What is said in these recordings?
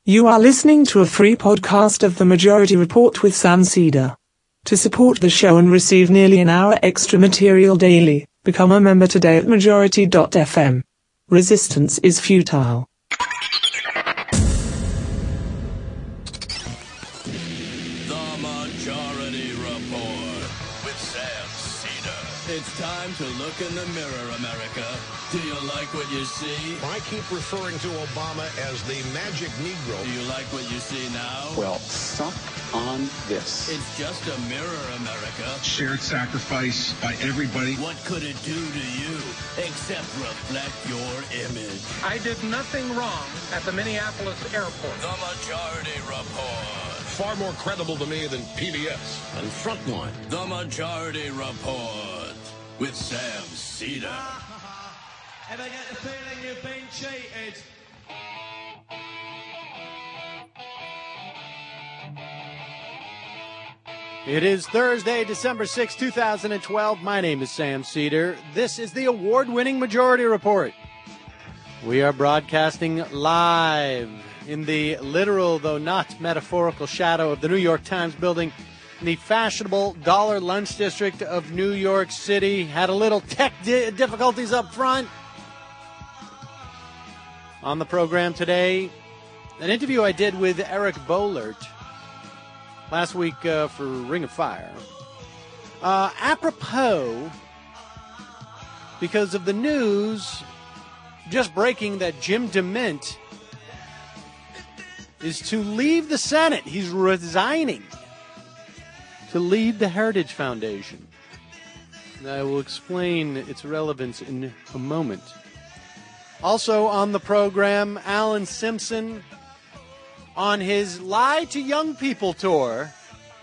You are listening to a free podcast of The Majority Report with Sam Cedar. To support the show and receive nearly an hour extra material daily, become a member today at majority.fm. Resistance is futile. The Majority Report with Sam Cedar. It's time to look in the mirror, America. Do you like what you see? I keep referring to Obama as the magic Negro. Do you like what you see now? Well, suck on this. It's just a mirror, America. Shared sacrifice by everybody. What could it do to you except reflect your image? I did nothing wrong at the Minneapolis airport. The Majority Report. Far more credible to me than PBS and Frontline. The Majority Report with Sam Cedar. Ever get the feeling you've been cheated? It is Thursday, December 6, 2012. My name is Sam Cedar. This is the award-winning Majority Report. We are broadcasting live in the literal, though not metaphorical, shadow of the New York Times building in the fashionable Dollar Lunch District of New York City. Had a little tech difficulties up front. On the program today, an interview I did with Eric Boehlert last week for Ring of Fire. Apropos, because of the news just breaking that Jim DeMint is to leave the Senate. He's resigning to lead the Heritage Foundation. And I will explain its relevance in a moment. Also on the program, Alan Simpson on his Lie to Young People tour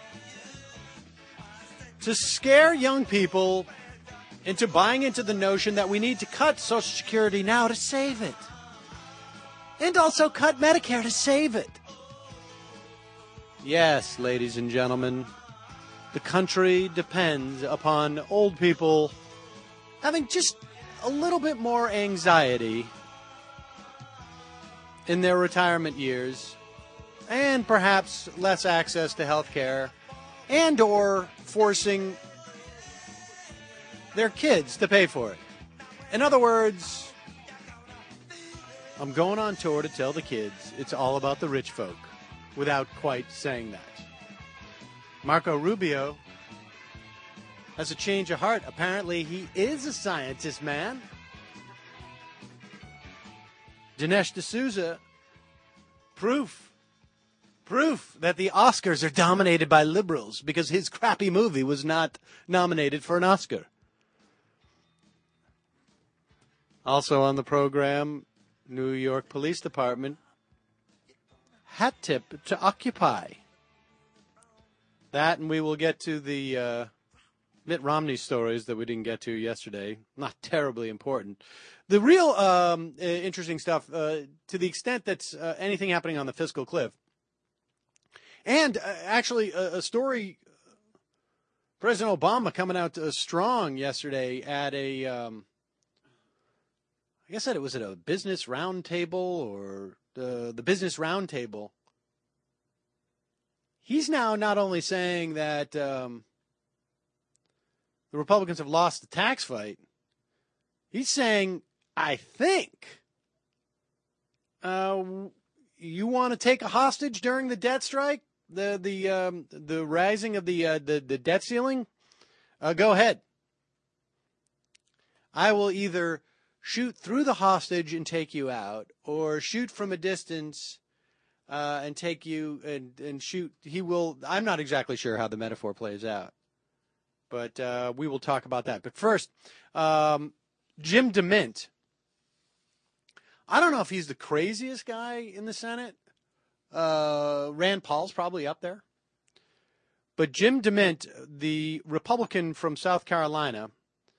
to scare young people into buying into the notion that we need to cut Social Security now to save it. And also cut Medicare to save it. Yes, ladies and gentlemen, the country depends upon old people having just a little bit more anxiety in their retirement years, and perhaps less access to health care, and or forcing their kids to pay for it. In other words, I'm going on tour to tell the kids it's all about the rich folk, without quite saying that. Marco Rubio has a change of heart. Apparently, he is a scientist, man. Dinesh D'Souza, proof that the Oscars are dominated by liberals because his crappy movie was not nominated for an Oscar. Also on the program, New York Police Department, hat tip to Occupy. That, and we will get to the Mitt Romney stories that we didn't get to yesterday. Not terribly important. The real interesting stuff, to the extent that's anything happening on the fiscal cliff. And actually, a story, President Obama coming out strong yesterday at a, I guess it was at a business roundtable or the business roundtable. He's now not only saying that the Republicans have lost the tax fight, he's saying, I think you want to take a hostage during the debt strike, the rising of the debt ceiling. Go ahead. I will either shoot through the hostage and take you out, or shoot from a distance and take you and shoot. He will. I'm not exactly sure how the metaphor plays out, but we will talk about that. But first, Jim DeMint. I don't know if he's the craziest guy in the Senate. Rand Paul's probably up there. But Jim DeMint, the Republican from South Carolina,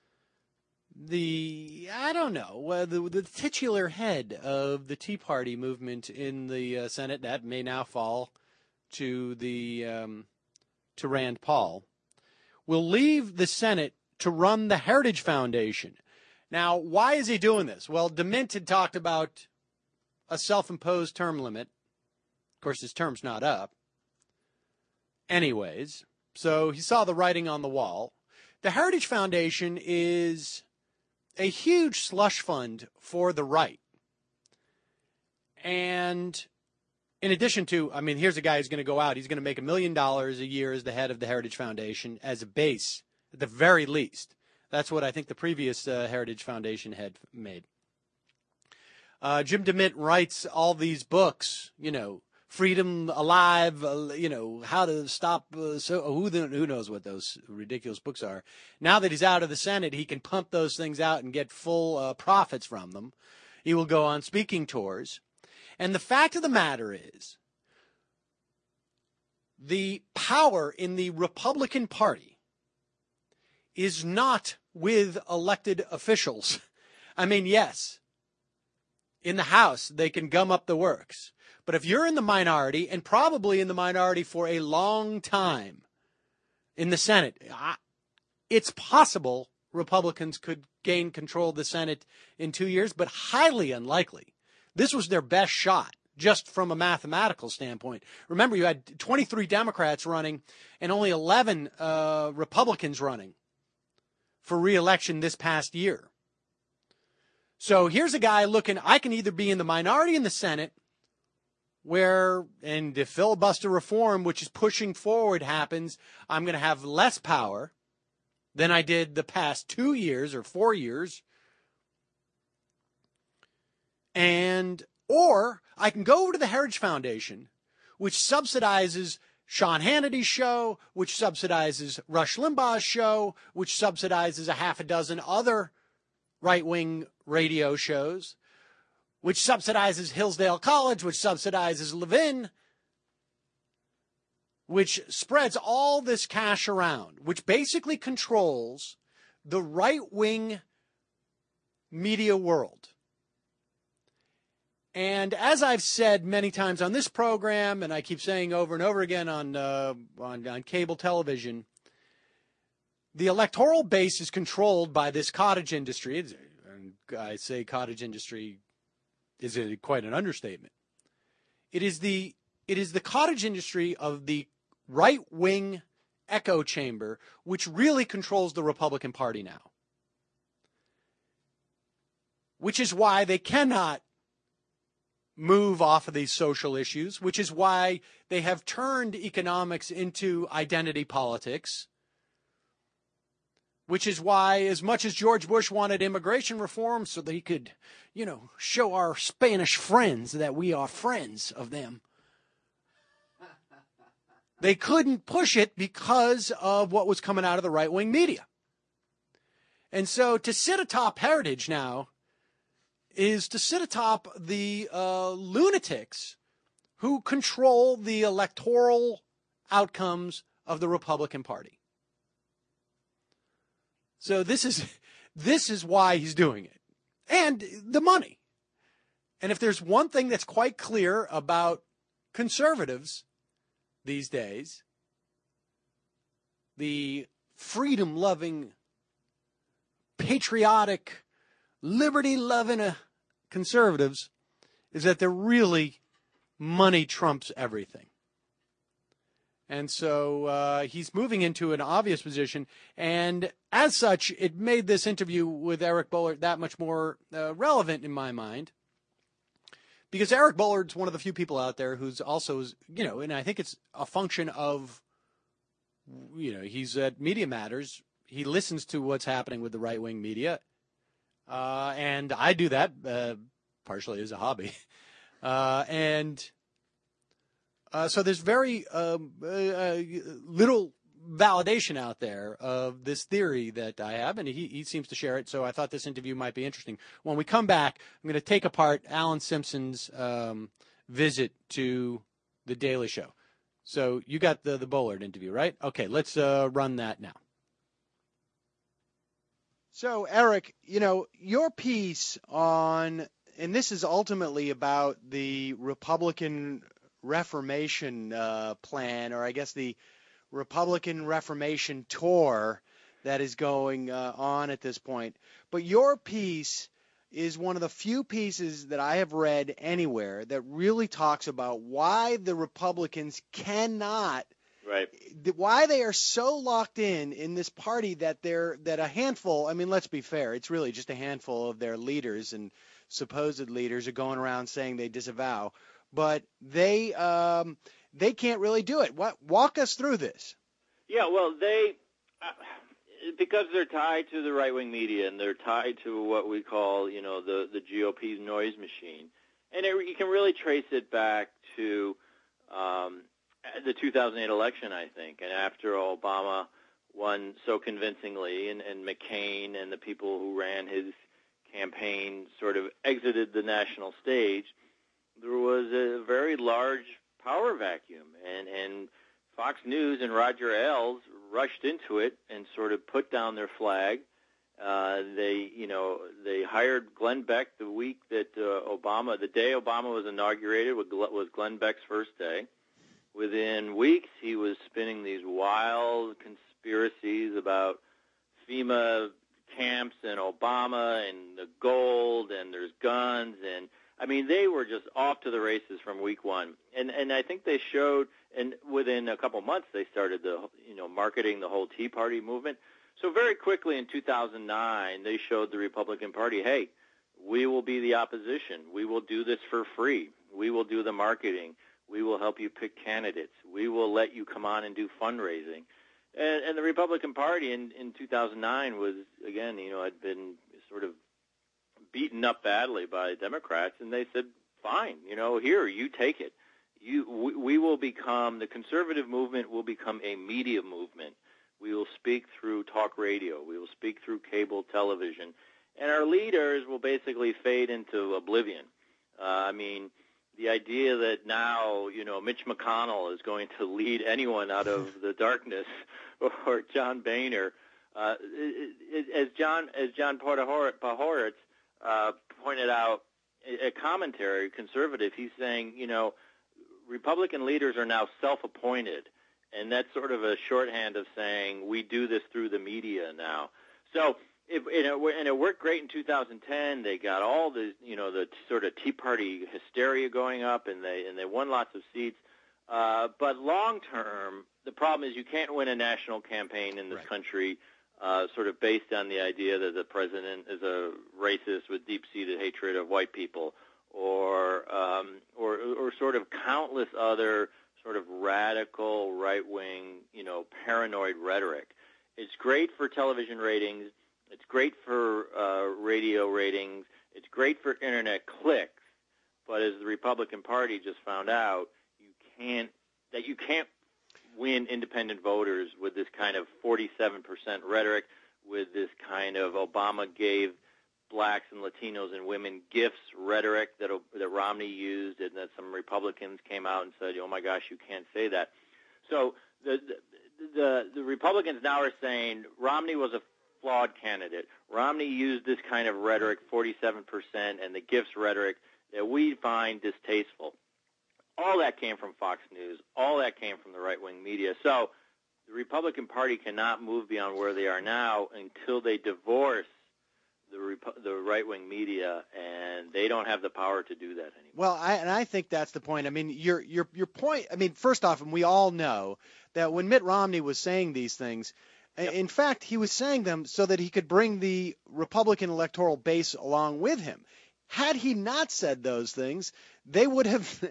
the titular head of the Tea Party movement in the Senate, that may now fall to to Rand Paul, will leave the Senate to run the Heritage Foundation. Now, why is he doing this? Well, DeMint had talked about a self-imposed term limit Of course, his term's not up. Anyways, so he saw the writing on the wall. The Heritage Foundation is a huge slush fund for the right. And in addition to, I mean, here's a guy who's going to go out. He's going to make $1 million a year as the head of the Heritage Foundation as a base, at the very least. That's what I think the previous Heritage Foundation head made. Jim DeMint writes all these books, you know, Freedom Alive, you know, how to stop, who knows what those ridiculous books are. Now that he's out of the Senate, he can pump those things out and get full profits from them. He will go on speaking tours. And the fact of the matter is, the power in the Republican Party is not with elected officials. I mean, yes, in the House, they can gum up the works. But if you're in the minority, and probably in the minority for a long time in the Senate, it's possible Republicans could gain control of the Senate in 2 years, but highly unlikely. This was their best shot, just from a mathematical standpoint. Remember, you had 23 Democrats running and only 11 Republicans running for re-election this past year. So here's a guy looking, I can either be in the minority in the Senate, where, and if filibuster reform, which is pushing forward, happens, I'm going to have less power than I did the past 2 years or 4 years. Or I can go over to the Heritage Foundation, which subsidizes Sean Hannity's show, which subsidizes Rush Limbaugh's show, which subsidizes a half a dozen other right-wing radio shows, which subsidizes Hillsdale College, which subsidizes Levin, which spreads all this cash around, which basically controls the right-wing media world. And as I've said many times on this program, and I keep saying over and over again on cable television, the electoral base is controlled by this cottage industry. And I say cottage industry is quite an understatement. It is the cottage industry of the right-wing echo chamber, which really controls the Republican Party now. Which is why they cannot move off of these social issues, which is why they have turned economics into identity politics, which is why, as much as George Bush wanted immigration reform so that he could, you know, show our Spanish friends that we are friends of them, they couldn't push it because of what was coming out of the right-wing media. And so to sit atop Heritage now is to sit atop the lunatics who control the electoral outcomes of the Republican Party. So this is why he's doing it. And the money. And if there's one thing that's quite clear about conservatives these days, the freedom-loving, patriotic, liberty-loving conservatives, is that they're really money trumps everything. And so he's moving into an obvious position. And as such, it made this interview with Eric Boehlert that much more relevant in my mind. Because Eric Boehlert's one of the few people out there who's also, you know, and I think it's a function of, you know, he's at Media Matters. He listens to what's happening with the right-wing media. And I do that partially as a hobby. So there's very little validation out there of this theory that I have, and he seems to share it, so I thought this interview might be interesting. When we come back, I'm going to take apart Alan Simpson's visit to The Daily Show. So you got the Boehlert interview, right? Okay, let's run that now. So, Eric, you know, your piece on, and this is ultimately about the Republican Reformation plan, or I guess the Republican Reformation tour that is going on at this point. But your piece is one of the few pieces that I have read anywhere that really talks about why the Republicans cannot, why they are so locked in this party that a handful, I mean, let's be fair, it's really just a handful of their leaders and supposed leaders are going around saying they disavow, but they can't really do it. Walk us through this. Yeah, well, they because they're tied to the right-wing media and they're tied to what we call, the GOP's noise machine. And you can really trace it back to the 2008 election, I think. And after Obama won so convincingly and McCain and the people who ran his campaign sort of exited the national stage, there was a very large power vacuum. And Fox News and Roger Ailes rushed into it and sort of put down their flag. They hired Glenn Beck the week that the day Obama was inaugurated was Glenn Beck's first day. Within weeks, he was spinning these wild conspiracies about FEMA camps and Obama and the gold and there's guns and I mean, they were just off to the races from week one. And I think they showed, and within a couple months, they started marketing the whole Tea Party movement. So very quickly in 2009, they showed the Republican Party, hey, we will be the opposition. We will do this for free. We will do the marketing. We will help you pick candidates. We will let you come on and do fundraising. And the Republican Party in 2009 was, again, had been sort of beaten up badly by Democrats, and they said, fine, here, you take it. We will become, the conservative movement will become a media movement. We will speak through talk radio. We will speak through cable television. And our leaders will basically fade into oblivion. The idea that now, Mitch McConnell is going to lead anyone out of the darkness, or John Boehner, as John Podhoretz pointed out, a commentary, conservative, he's saying, Republican leaders are now self-appointed, and that's sort of a shorthand of saying we do this through the media now. So, it worked great in 2010. They got all the sort of Tea Party hysteria going up, and they won lots of seats. But long term, the problem is you can't win a national campaign in this country sort of based on the idea that the president is a racist with deep-seated hatred of white people, or sort of countless other sort of radical right-wing, paranoid rhetoric. It's great for television ratings. It's great for radio ratings. It's great for internet clicks. But as the Republican Party just found out, you can't win independent voters with this kind of 47% rhetoric, with this kind of Obama gave blacks and Latinos and women gifts rhetoric that Romney used, and that some Republicans came out and said, oh my gosh, you can't say that. So the Republicans now are saying Romney was a flawed candidate. Romney used this kind of rhetoric, 47%, and the gifts rhetoric that we find distasteful. All that came from Fox News. All that came from the right-wing media. So the Republican Party cannot move beyond where they are now until they divorce the right-wing media, and they don't have the power to do that anymore. Well, I think that's the point. I mean, your point. I mean, first off, and we all know that when Mitt Romney was saying these things, in fact, he was saying them so that he could bring the Republican electoral base along with him. Had he not said those things, he would have,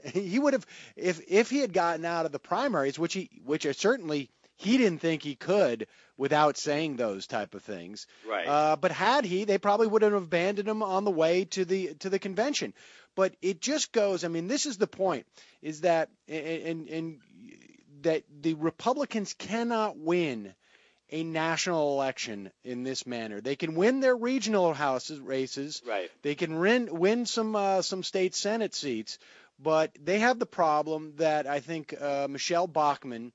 if he had gotten out of the primaries, which certainly he didn't think he could without saying those type of things. Right. But had he, they probably would have abandoned him on the way to the convention. But it just goes. I mean, this is the point: is that and that the Republicans cannot win a national election in this manner. They can win their regional races. Right. They can win some state Senate seats, but they have the problem that I think Michelle Bachmann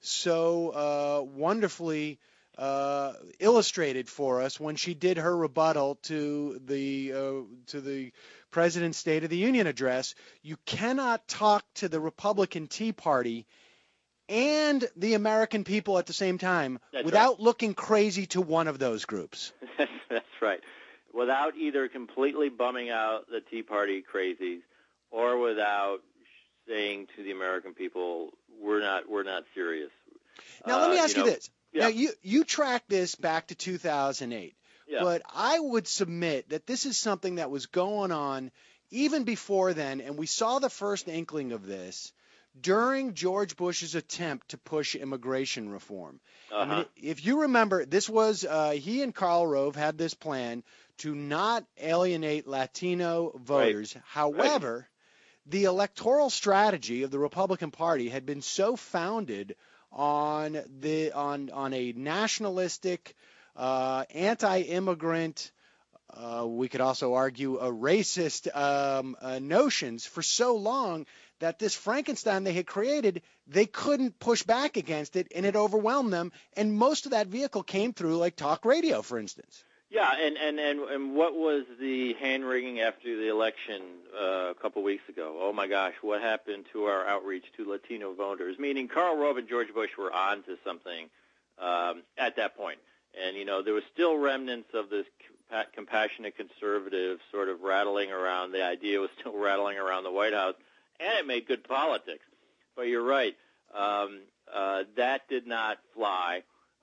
so wonderfully illustrated for us when she did her rebuttal to the President's State of the Union address. You cannot talk to the Republican Tea Party and the American people at the same time without looking crazy to one of those groups. That's right. without either completely bumming out the Tea Party crazies or without saying to the American people, we're not serious. Now, let me ask you this. Yeah. Now, you tracked this back to 2008, but I would submit that this is something that was going on even before then, and we saw the first inkling of this during George Bush's attempt to push immigration reform. I mean, if you remember, this was he and Karl Rove had this plan to not alienate Latino voters. Right. However, the electoral strategy of the Republican Party had been so founded on a nationalistic, anti-immigrant, we could also argue a racist notions for so long that this Frankenstein they had created, they couldn't push back against it, and it overwhelmed them. And most of that vehicle came through like talk radio, for instance. Yeah, and what was the hand-wringing after the election a couple weeks ago? Oh, my gosh, what happened to our outreach to Latino voters? Meaning Karl Rove and George Bush were on to something at that point. And, there was still remnants of this compassionate conservative sort of rattling around. The idea was still rattling around the White House, and it made good politics. But you're right. That did not fly.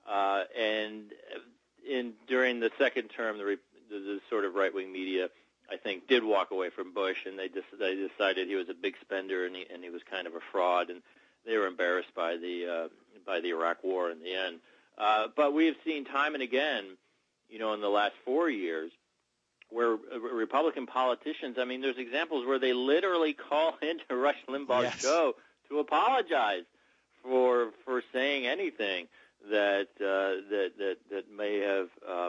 During the second term, the sort of right-wing media, I think, did walk away from Bush, and they decided he was a big spender and he was kind of a fraud, and they were embarrassed by the Iraq War in the end. But we have seen time and again, in the last 4 years, where Republican politicians, I mean, there's examples where they literally call into Rush Limbaugh's show to apologize for saying anything that may have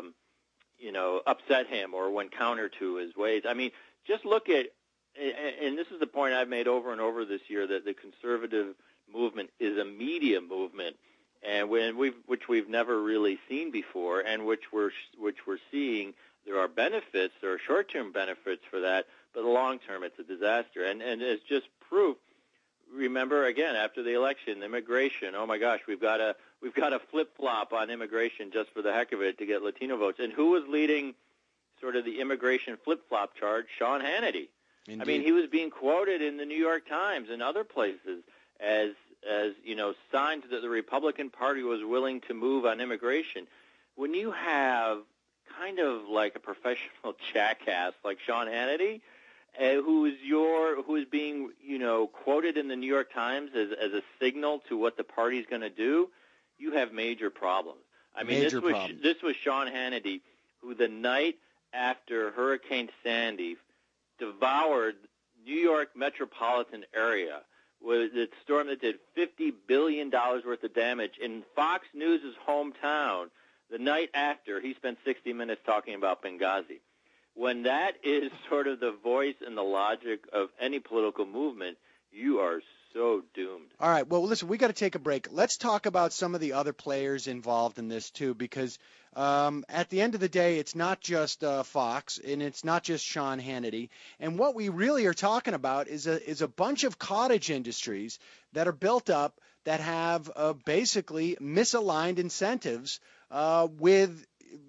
upset him or went counter to his ways. I mean, just look at, and this is the point I've made over and over this year, that the conservative movement is a media movement, and which we've never really seen before, and which we're seeing. There are benefits, there are short-term benefits for that, but long-term it's a disaster. And it's just proof. Remember, again, after the election, immigration, oh my gosh, we've got a flip-flop on immigration just for the heck of it to get Latino votes. And who was leading sort of the immigration flip-flop charge? Sean Hannity. Indeed. I mean, he was being quoted in the New York Times and other places as signs that the Republican Party was willing to move on immigration. When you have kind of like a professional jackass like Sean Hannity, who is being quoted in the New York Times as a signal to what the party's going to do, you have major problems. I mean, this was Sean Hannity, who the night after Hurricane Sandy devoured New York metropolitan area with a storm that did $50 billion worth of damage in Fox News' hometown. The night after, he spent 60 minutes talking about Benghazi. When that is sort of the voice and the logic of any political movement, you are so doomed. All right. Well, listen, we got to take a break. Let's talk about some of the other players involved in this, too, because at the end of the day, it's not just Fox, and it's not just Sean Hannity. And what we really are talking about is a bunch of cottage industries that are built up that have basically misaligned incentives with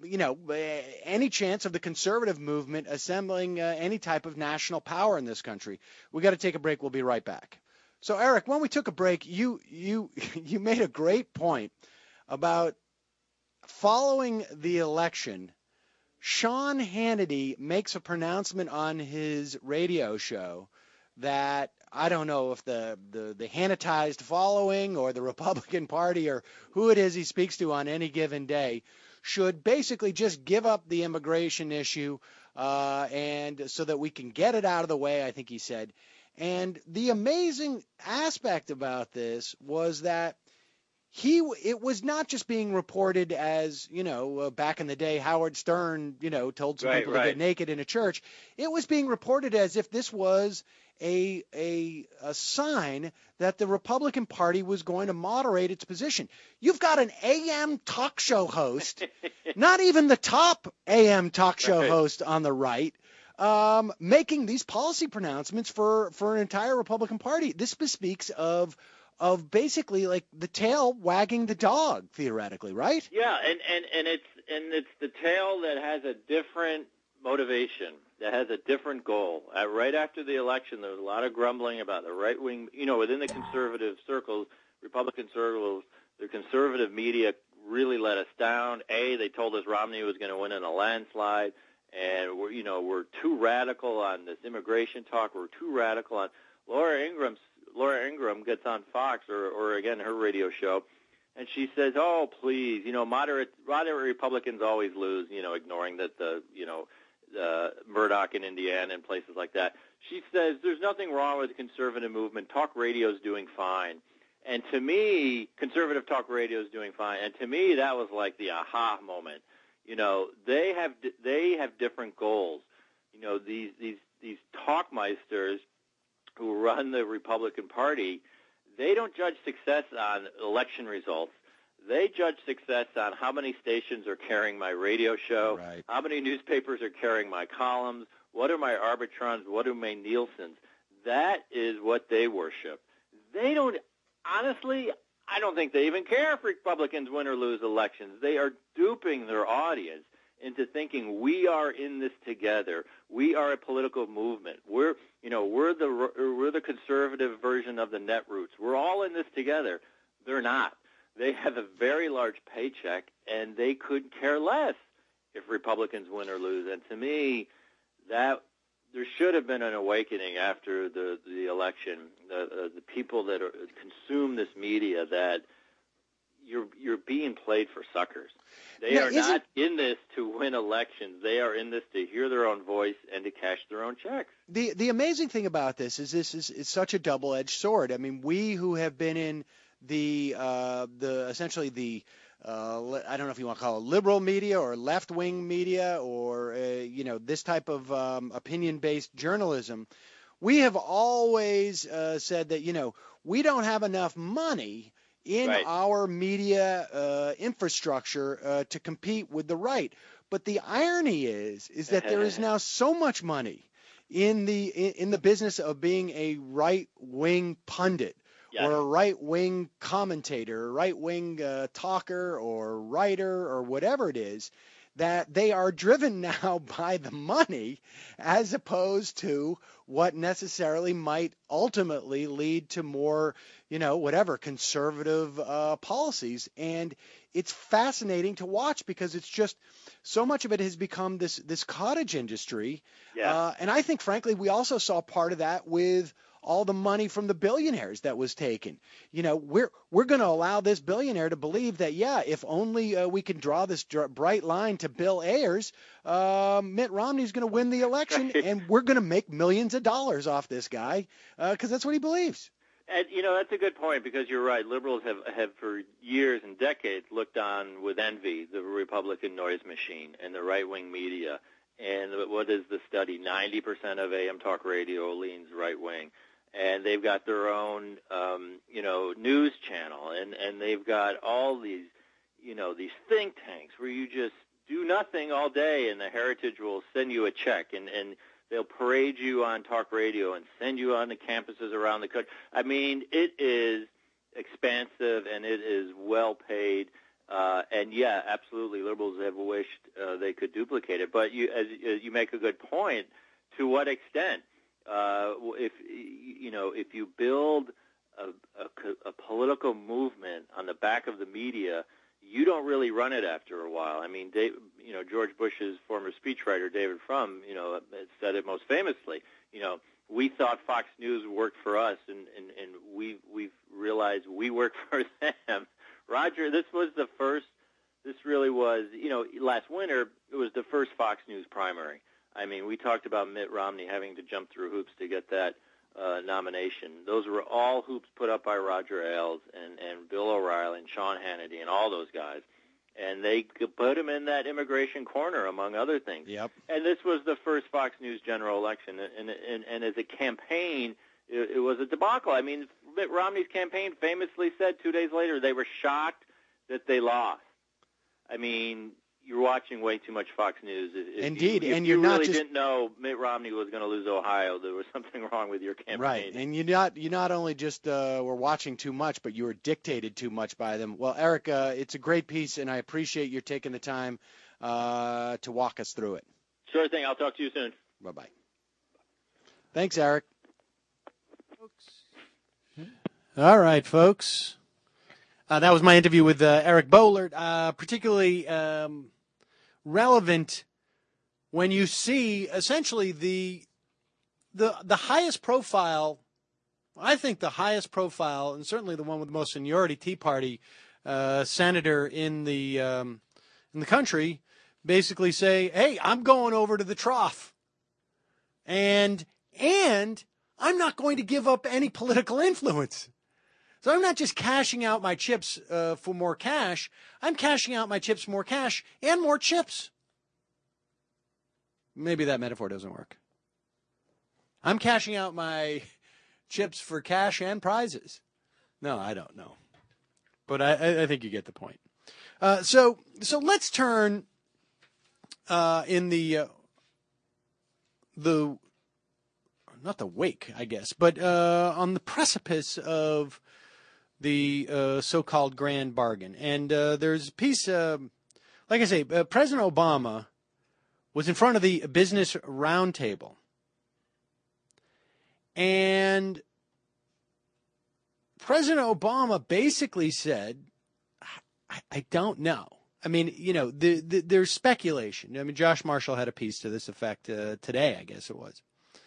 any chance of the conservative movement assembling any type of national power in this country. We got to take a break. We'll be right back. So, Eric, when we took a break, you made a great point about following the election. Sean Hannity makes a pronouncement on his radio show that I don't know if the Hannitized following or the Republican Party or who it is he speaks to on any given day should basically just give up the immigration issue and so that we can get it out of the way, I think he said. And the amazing aspect about this was that it was not just being reported as, back in the day, Howard Stern, told some people to get naked in a church. It was being reported as if this was a sign that the Republican Party was going to moderate its position. You've got an AM talk show host, not even the top AM talk show host on the right, making these policy pronouncements for an entire Republican Party. This bespeaks of basically like the tail wagging the dog, theoretically, right? Yeah, and it's the tail that has a different motivation that has a different goal. Right after the election, there was a lot of grumbling about the right-wing, within the conservative circles, Republican circles, the conservative media really let us down. They told us Romney was going to win in a landslide, and we're too radical on this immigration talk. We're too radical on Laura Ingraham gets on Fox or again her radio show, and she says, "Oh, please, moderate Republicans always lose," ignoring that Murdoch in Indiana and places like that. She says there's nothing wrong with the conservative movement. Talk radio's doing fine. And to me, conservative talk radio is doing fine. And to me, that was like the aha moment. They have different goals. These talkmeisters who run the Republican Party, they don't judge success on election results. They judge success on how many stations are carrying my radio show, right, how many newspapers are carrying my columns, what are my Arbitrons, what are my Nielsen's. That is what they worship. They don't. Honestly, I don't think they even care if Republicans win or lose elections. They are duping their audience into thinking we are in this together. We are a political movement. We're the conservative version of the Netroots. We're all in this together. They're not. They have a very large paycheck, and they could care less if Republicans win or lose. And to me, that there should have been an awakening after the election. The people that consume this media, that you're being played for suckers. They are not in this to win elections. They are in this to hear their own voice and to cash their own checks. The amazing thing about this is such a double-edged sword. I mean, we who have been in the essentially the I don't know if you want to call it liberal media or left-wing media or this type of opinion-based journalism, we have always said that we don't have enough money in right, our media infrastructure to compete with the right. But the irony is that there is now so much money in the business of being a right-wing pundit. Yes. Or a right-wing commentator, a right-wing talker or writer or whatever it is, that they are driven now by the money as opposed to what necessarily might ultimately lead to more, conservative policies. And it's fascinating to watch because it's just so much of it has become this cottage industry. Yeah. And I think, frankly, we also saw part of that with all the money from the billionaires that was taken. We're going to allow this billionaire to believe that, if only we can draw this bright line to Bill Ayers, Mitt Romney's going to win the election, and we're going to make millions of dollars off this guy because that's what he believes. And, that's a good point because you're right. Liberals have for years and decades looked on with envy the Republican noise machine and the right-wing media. And what is the study? 90% of AM talk radio leans right-wing. And they've got their own, news channel, and they've got all these, these think tanks where you just do nothing all day, and the Heritage will send you a check, and they'll parade you on talk radio and send you on the campuses around the country. I mean, it is expansive and it is well paid. And yeah, absolutely, liberals have wished they could duplicate it. But as you make a good point, to what extent? If you build a political movement on the back of the media, you don't really run it after a while. I mean, George Bush's former speechwriter David Frum, said it most famously. We thought Fox News worked for us, and we've realized we work for them. Roger, this really was, last winter, it was the first Fox News primary. I mean, we talked about Mitt Romney having to jump through hoops to get that nomination. Those were all hoops put up by Roger Ailes and Bill O'Reilly and Sean Hannity and all those guys. And they put him in that immigration corner, among other things. Yep. And this was the first Fox News general election. And as a campaign, it was a debacle. I mean, Mitt Romney's campaign famously said 2 days later they were shocked that they lost. I mean, you're watching way too much Fox News. Indeed, if and you you're not really just didn't know Mitt Romney was going to lose Ohio, there was something wrong with your campaign. Right, and you not only just were watching too much, but you were dictated too much by them. Well, Eric, it's a great piece, and I appreciate you taking the time to walk us through it. Sure thing. I'll talk to you soon. Bye-bye. Thanks, Eric. All right, folks. That was my interview with Eric Boehlert, particularly relevant when you see essentially the highest profile, I think the highest profile, and certainly the one with the most seniority Tea Party senator in the country, basically say, "Hey, I'm going over to the trough, and I'm not going to give up any political influence." So I'm not just cashing out my chips for more cash. I'm cashing out my chips for more cash and more chips. Maybe that metaphor doesn't work. I'm cashing out my chips for cash and prizes. No, I don't know. But I think you get the point. So let's turn in the not the wake, I guess, but on the precipice of the so-called grand bargain. And there's a piece, like I say, President Obama was in front of the Business Roundtable. And President Obama basically said, I don't know. I mean, there's speculation. I mean, Josh Marshall had a piece to this effect today, I guess it was.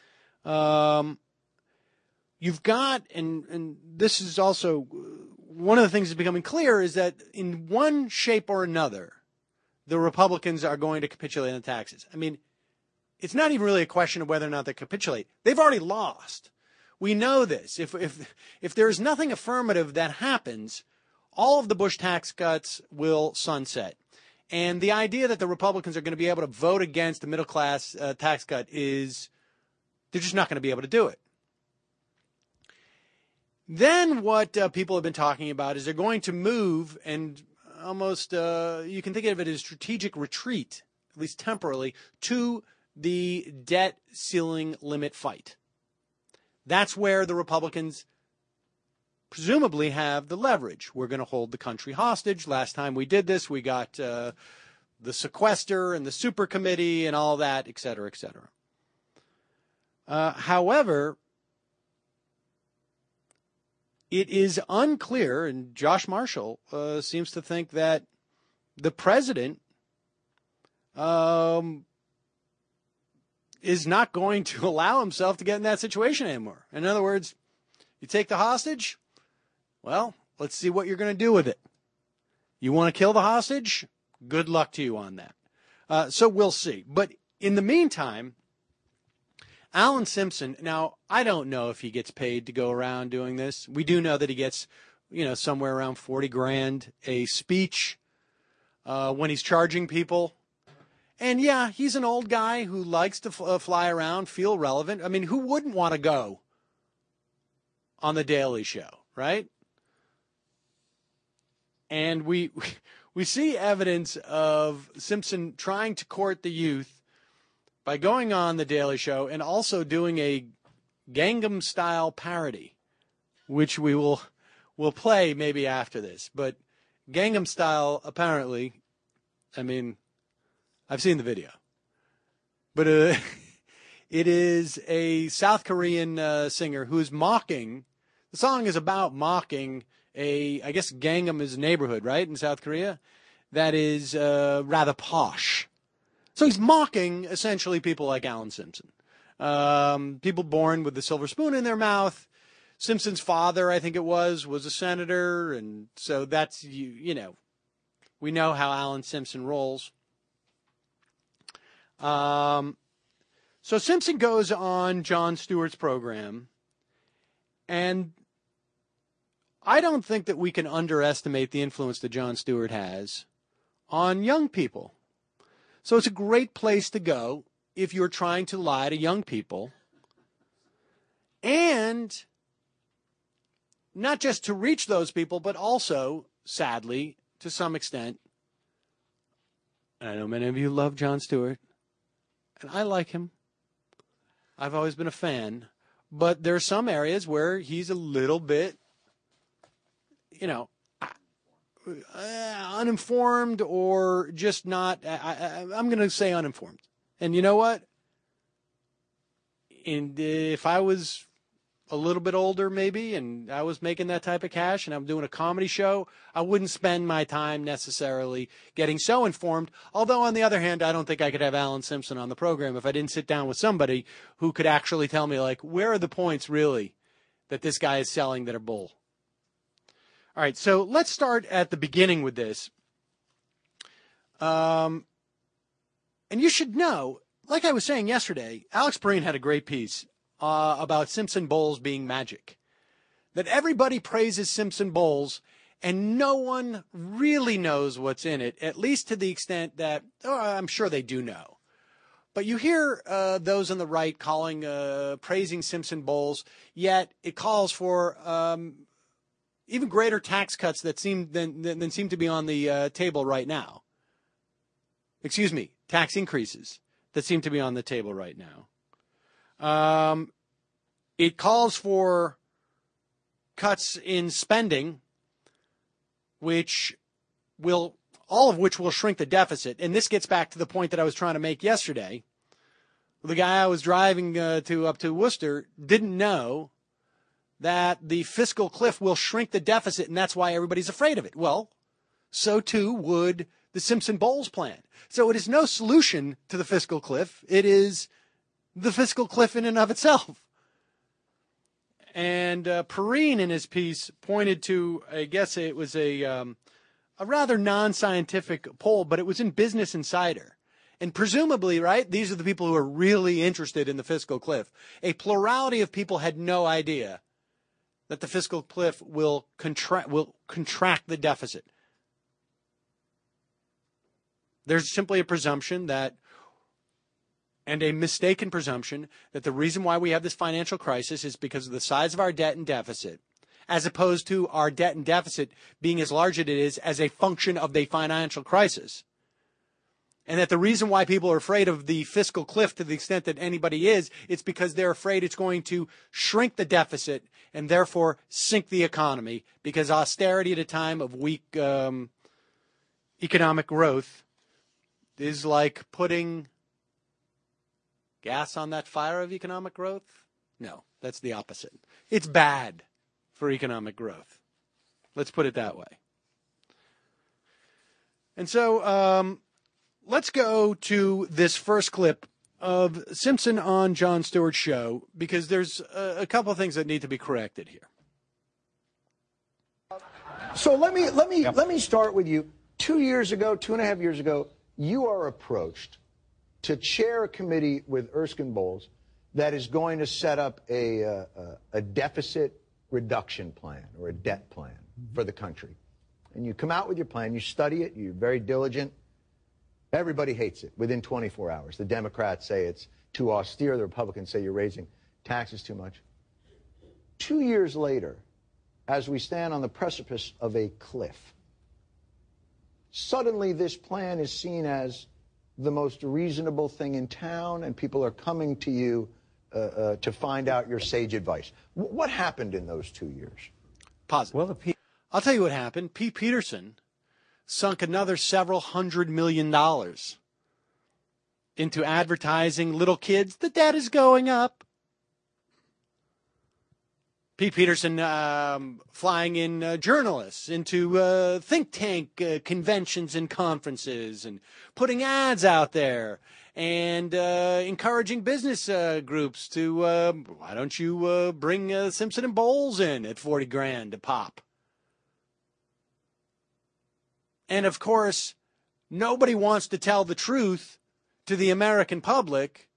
You've got, and this is also one of the things that's becoming clear, is that in one shape or another, the Republicans are going to capitulate on taxes. I mean, it's not even really a question of whether or not they capitulate. They've already lost. We know this. If there's nothing affirmative that happens, all of the Bush tax cuts will sunset. And the idea that the Republicans are going to be able to vote against the middle class tax cut is, they're just not going to be able to do it. Then what people have been talking about is they're going to move, and almost you can think of it as strategic retreat, at least temporarily, to the debt ceiling limit fight. That's where the Republicans presumably have the leverage. We're going to hold the country hostage. Last time we did this, we got the sequester and the super committee and all that, et cetera, et cetera. However, it is unclear, and Josh Marshall seems to think that the president is not going to allow himself to get in that situation anymore. In other words, you take the hostage, well, let's see what you're going to do with it. You want to kill the hostage? Good luck to you on that. So we'll see. But in the meantime, Alan Simpson, now, I don't know if he gets paid to go around doing this. We do know that he gets, somewhere around $40,000 a speech when he's charging people. And, yeah, he's an old guy who likes to fly around, feel relevant. I mean, who wouldn't want to go on The Daily Show, right? And we see evidence of Simpson trying to court the youth by going on The Daily Show and also doing a Gangnam Style parody, which we'll play maybe after this. But Gangnam Style, apparently, I mean, I've seen the video. But it is a South Korean singer who's mocking. The song is about mocking I guess Gangnam is a neighborhood, right, in South Korea, that is rather posh. So he's mocking, essentially, people like Alan Simpson. People born with the silver spoon in their mouth. Simpson's father, I think it was a senator. And so that's, we know how Alan Simpson rolls. So Simpson goes on Jon Stewart's program. And I don't think that we can underestimate the influence that Jon Stewart has on young people. So it's a great place to go if you're trying to lie to young people, and not just to reach those people, but also, sadly, to some extent, and I know many of you love Jon Stewart, and I like him. I've always been a fan, but there are some areas where he's a little bit, uninformed, or just not, I'm going to say uninformed. And you know what? And if I was a little bit older maybe and I was making that type of cash and I'm doing a comedy show, I wouldn't spend my time necessarily getting so informed. Although on the other hand, I don't think I could have Alan Simpson on the program if I didn't sit down with somebody who could actually tell me, like, where are the points really that this guy is selling that are bull. All right, so let's start at the beginning with this. And you should know, like I was saying yesterday, Alex Breen had a great piece about Simpson Bowls being magic. That everybody praises Simpson Bowls, and no one really knows what's in it, at least to the extent that, I'm sure they do know. But you hear those on the right praising Simpson Bowls, yet it calls for even greater tax cuts that seem to be on the table right now. Excuse me, tax increases that seem to be on the table right now. It calls for cuts in spending, all of which will shrink the deficit. And this gets back to the point that I was trying to make yesterday. The guy I was driving up to Worcester didn't know that the fiscal cliff will shrink the deficit, and that's why everybody's afraid of it. Well, so too would the Simpson Bowles plan. So it is no solution to the fiscal cliff. It is the fiscal cliff in and of itself. And Perrine in his piece pointed to, I guess it was a rather non-scientific poll, but it was in Business Insider. And presumably, right, these are the people who are really interested in the fiscal cliff. A plurality of people had no idea that the fiscal cliff will contract the deficit. There's simply a presumption and a mistaken presumption that the reason why we have this financial crisis is because of the size of our debt and deficit, as opposed to our debt and deficit being as large as it is as a function of the financial crisis. And that the reason why people are afraid of the fiscal cliff to the extent that anybody is, it's because they're afraid it's going to shrink the deficit and therefore sink the economy, because austerity at a time of weak economic growth is like putting gas on that fire of economic growth? No, that's the opposite. It's bad for economic growth. Let's put it that way. And so let's go to this first clip of Simpson on Jon Stewart's show, because there's a couple of things that need to be corrected here. So let me start with you. 2.5 years ago, you are approached to chair a committee with Erskine Bowles that is going to set up a deficit reduction plan or a debt plan for the country. And you come out with your plan, you study it, you're very diligent. Everybody hates it within 24 hours. The Democrats say it's too austere. The Republicans say you're raising taxes too much. 2 years later, as we stand on the precipice of a cliff, suddenly this plan is seen as the most reasonable thing in town, and people are coming to you to find out your sage advice. What happened in those 2 years? Positive. Well, I'll tell you what happened. Pete Peterson sunk another several $100 million into advertising little kids. The debt is going up. Pete Peterson flying in journalists into think tank conventions and conferences and putting ads out there and encouraging business groups to, why don't you bring Simpson and Bowles in at $40,000 a pop? And of course, nobody wants to tell the truth to the American public.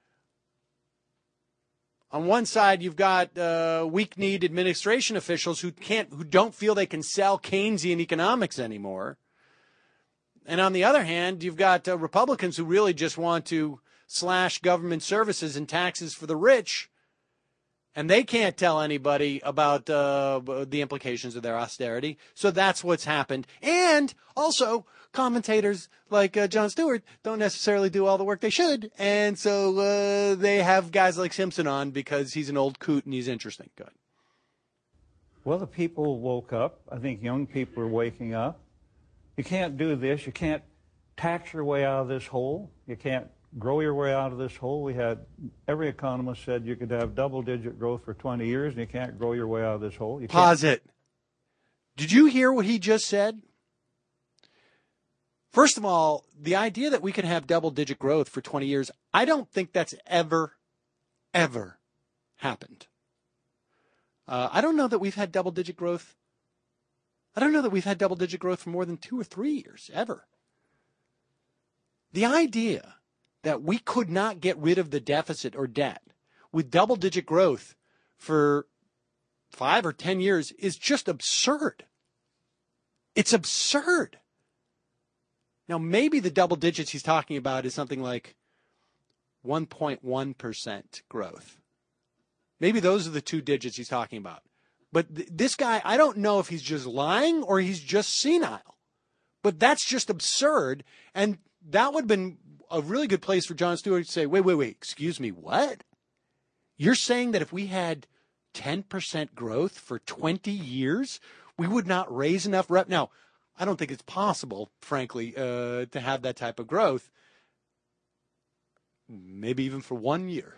On one side, you've got weak-kneed administration officials who don't feel they can sell Keynesian economics anymore. And on the other hand, you've got Republicans who really just want to slash government services and taxes for the rich. And they can't tell anybody about the implications of their austerity. So that's what's happened. And also, commentators like Jon Stewart don't necessarily do all the work they should. And so they have guys like Simpson on because he's an old coot and he's interesting. Good. Well, the people woke up. I think young people are waking up. You can't do this. You can't tax your way out of this hole. You can't grow your way out of this hole. Every economist said you could have double-digit growth for 20 years, and you can't grow your way out of this hole. Pause it. Did you hear what he just said? First of all, the idea that we could have double-digit growth for 20 years, I don't think that's ever happened. I don't know that we've had double-digit growth. I don't know that we've had double-digit growth for more than 2 or 3 years, ever. The idea that we could not get rid of the deficit or debt with double-digit growth for 5 or 10 years is just absurd. It's absurd. Now, maybe the double digits he's talking about is something like 1.1% growth. Maybe those are the 2 digits he's talking about. But this guy, I don't know if he's just lying or he's just senile. But that's just absurd. And that would have been a really good place for Jon Stewart to say, wait, excuse me, what? You're saying that if we had 10% growth for 20 years, we would not raise enough revenue? Now, I don't think it's possible, frankly, to have that type of growth, maybe even for 1 year,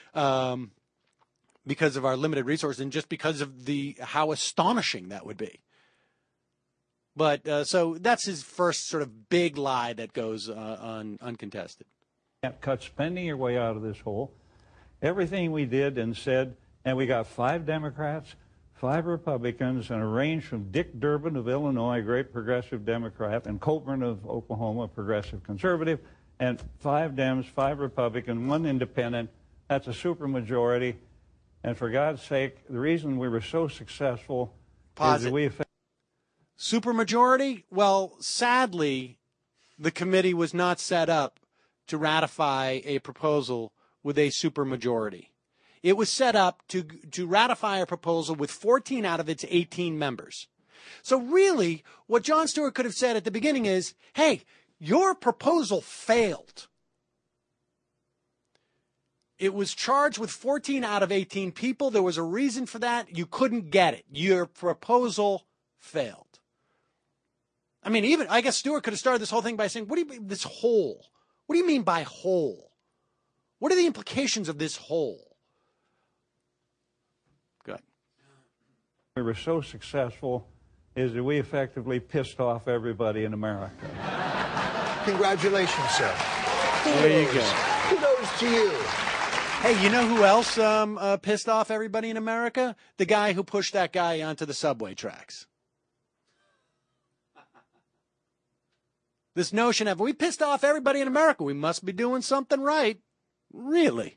because of our limited resources and just because of how astonishing that would be. But so that's his first sort of big lie that goes uncontested. You can't cut spending your way out of this hole. Everything we did and said, and we got 5 Democrats, 5 Republicans, and a range from Dick Durbin of Illinois, a great progressive Democrat, and Coburn of Oklahoma, progressive conservative, and 5 Dems, 5 Republicans, 1 independent. That's a supermajority. And for God's sake, the reason we were so successful is that we supermajority? Well, sadly, the committee was not set up to ratify a proposal with a supermajority. It was set up to ratify a proposal with 14 out of its 18 members. So really, what Jon Stewart could have said at the beginning is, hey, your proposal failed. It was charged with 14 out of 18 people. There was a reason for that. You couldn't get it. Your proposal failed. I mean, I guess Stewart could have started this whole thing by saying, what do you mean this hole? What do you mean by hole? What are the implications of this hole? Good. We were so successful is that we effectively pissed off everybody in America. Congratulations, sir. There you go. Kudos to you. Hey, you know who else pissed off everybody in America? The guy who pushed that guy onto the subway tracks. This notion of, we pissed off everybody in America, we must be doing something right. Really?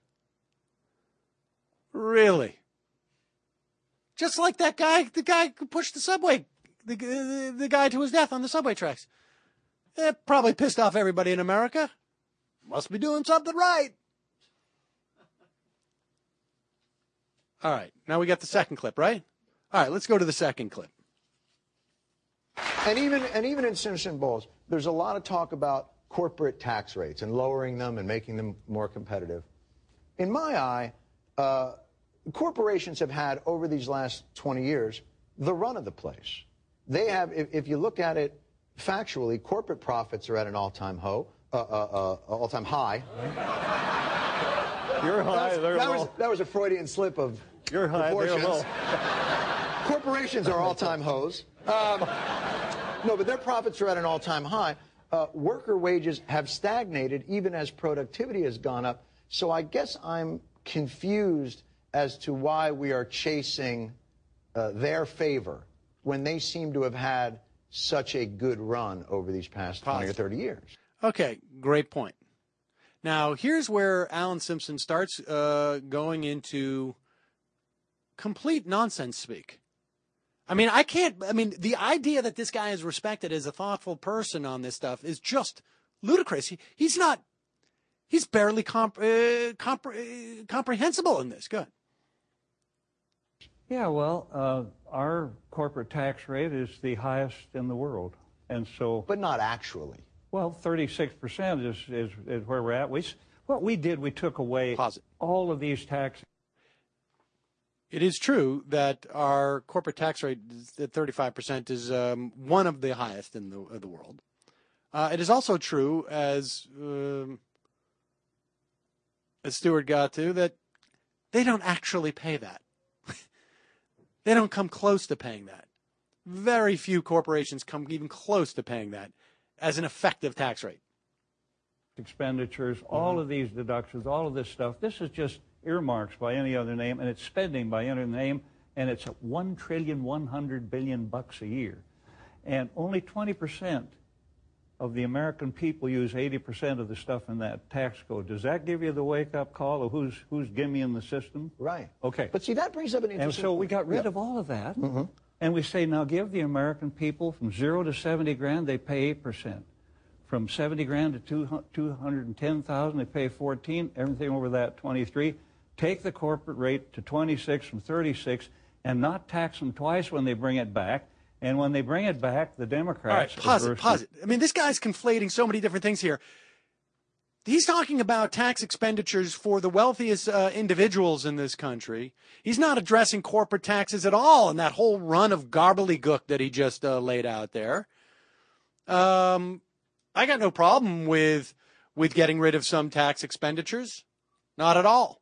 Really? Just like that guy, the guy who pushed the subway, the guy to his death on the subway tracks. It probably pissed off everybody in America. Must be doing something right. All right, now we got the second clip, right? All right, let's go to the second clip. And even in Simpson Bowles, there's a lot of talk about corporate tax rates and lowering them and making them more competitive. In my eye, corporations have had, over these last 20 years, the run of the place. They have, if you look at it factually, corporate profits are at an all-time high. You're high. That was a Freudian slip of You're high. proportions. Corporations are all-time hoes. No, but their profits are at an all-time high. Worker wages have stagnated even as productivity has gone up. So I guess I'm confused as to why we are chasing their favor when they seem to have had such a good run over these past 20 or 30 years. Okay, great point. Now, here's where Alan Simpson starts going into complete nonsense speak. The idea that this guy is respected as a thoughtful person on this stuff is just ludicrous. He's barely comprehensible in this. Good. Yeah, well, our corporate tax rate is the highest in the world. And so. But not actually. Well, 36% is where we're at. What we did, we took away all of these taxes. It is true that our corporate tax rate at 35% is one of the highest in the world. It is also true, as as Stewart got to, that they don't actually pay that. They don't come close to paying that. Very few corporations come even close to paying that as an effective tax rate. Expenditures, all of these deductions, all of this stuff, this is just earmarks by any other name, and it's spending by any other name, and it's $1.1 trillion a year. And only 20% of the American people use 80% of the stuff in that tax code. Does that give you the wake-up call of who's gimmying the system? Right. Okay. But see, that brings up an interesting And so we got rid of all of that, and we say, now give the American people from 0 to 70 grand, they pay 8%. From 70 grand to 210,000, they pay 14. Everything over that, 23. Take the corporate rate to 26 from 36, and not tax them twice when they bring it back. And when they bring it back, the Democrats... All right, pause it. I mean, this guy's conflating so many different things here. He's talking about tax expenditures for the wealthiest individuals in this country. He's not addressing corporate taxes at all in that whole run of gobbledygook that he just laid out there. I got no problem with getting rid of some tax expenditures. Not at all.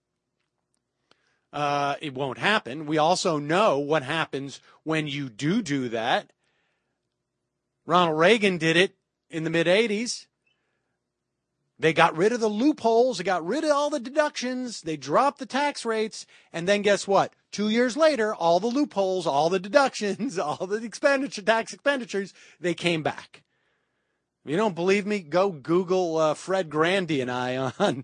It won't happen. We also know what happens when you do that. Ronald Reagan did it in the mid-'80s. They got rid of the loopholes. They got rid of all the deductions. They dropped the tax rates. And then guess what? 2 years later, all the loopholes, all the deductions, all the tax expenditures, they came back. If you don't believe me, go Google Fred Grandy and I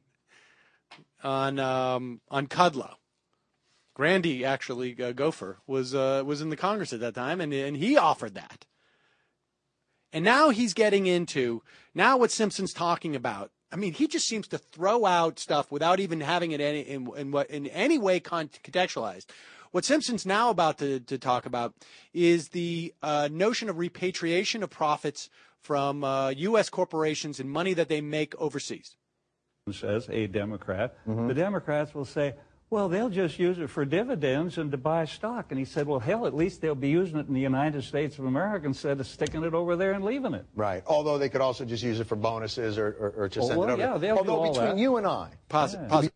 on Kudlow. Grandy, actually, Gopher, was in the Congress at that time, and he offered that. And now he's getting into, now what Simpson's talking about, I mean, he just seems to throw out stuff without even having it in any way contextualized. What Simpson's now about to talk about is the notion of repatriation of profits from U.S. corporations and money that they make overseas. Says a Democrat. The Democrats will say, well, they'll just use it for dividends and to buy stock. And he said, well, hell, at least they'll be using it in the United States of America instead of sticking it over there and leaving it. Right. Although they could also just use it for bonuses or to send it over. Yeah, they'll do all between that. you and I. Pause it.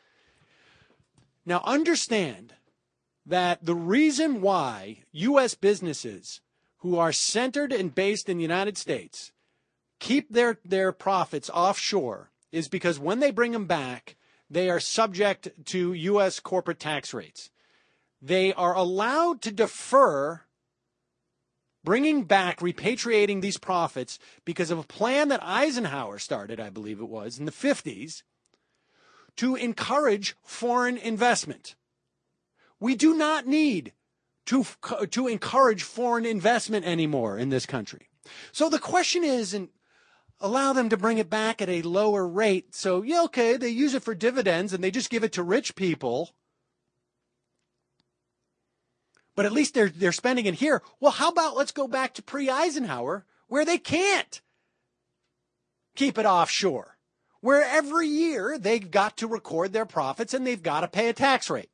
Now, understand that the reason why U.S. businesses who are centered and based in the United States keep their profits offshore is because when they bring them back, they are subject to U.S. corporate tax rates. They are allowed to defer bringing back, repatriating these profits because of a plan that Eisenhower started, I believe it was, in the 50s, to encourage foreign investment. We do not need to encourage foreign investment anymore in this country. So the question isn't allow them to bring it back at a lower rate. So, yeah, okay, they use it for dividends and they just give it to rich people. But at least they're spending it here. Well, how about let's go back to pre-Eisenhower where they can't keep it offshore, where every year they've got to record their profits and they've got to pay a tax rate.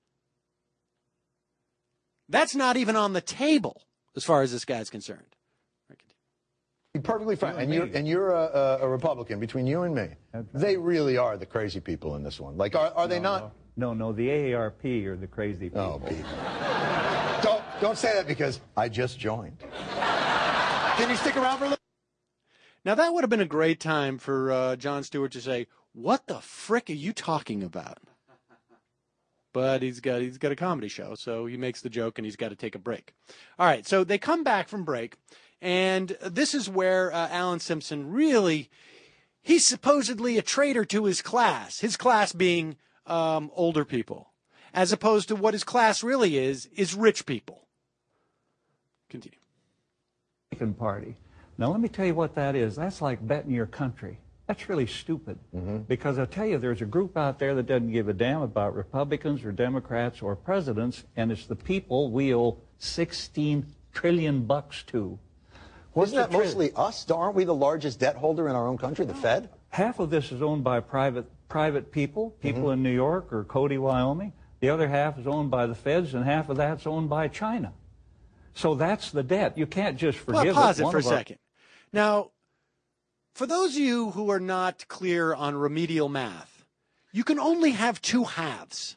That's not even on the table as far as this guy's concerned. Perfectly fine. And you're a Republican. Between you and me, they really are the crazy people in this one. Like, are they not? No, the AARP are the crazy people. Oh, Pete. Don't say that because I just joined. Can you stick around for a little? Now, that would have been a great time for Jon Stewart to say, what the frick are you talking about? But he's got a comedy show, so he makes the joke and he's got to take a break. All right, so they come back from break. And this is where Alan Simpson really, he's supposedly a traitor to his class being older people, as opposed to what his class really is rich people. Continue. Party. Now, let me tell you what that is. That's like betting your country. That's really stupid. Because I'll tell you, there's a group out there that doesn't give a damn about Republicans or Democrats or presidents, and it's the people we owe $16 trillion to. Isn't that mostly us? Aren't we the largest debt holder in our own country, the Fed? Half of this is owned by private people in New York or Cody, Wyoming. The other half is owned by the feds, and half of that's owned by China. So that's the debt. You can't just forgive it. Pause it for a second. Now, for those of you who are not clear on remedial math, you can only have two halves.